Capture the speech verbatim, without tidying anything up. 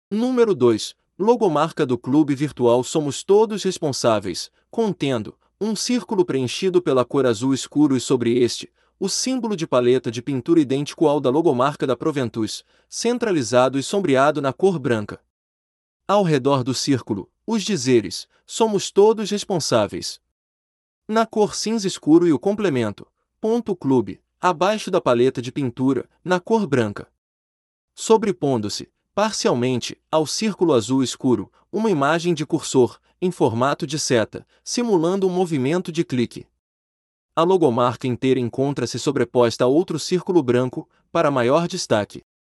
Número dois. Logomarca do clube virtual Somos Todos Responsáveis, contendo um círculo preenchido pela cor azul escuro e sobre este, o símbolo de paleta de pintura idêntico ao da logomarca da Proventus, centralizado e sombreado na cor branca. Ao redor do círculo, os dizeres, Somos Todos Responsáveis. Na cor cinza escuro e o complemento, ponto clube, abaixo da paleta de pintura, na cor branca. Sobrepondo-se, parcialmente, ao círculo azul escuro, uma imagem de cursor, em formato de seta, simulando um movimento de clique. A logomarca inteira encontra-se sobreposta a outro círculo branco, para maior destaque.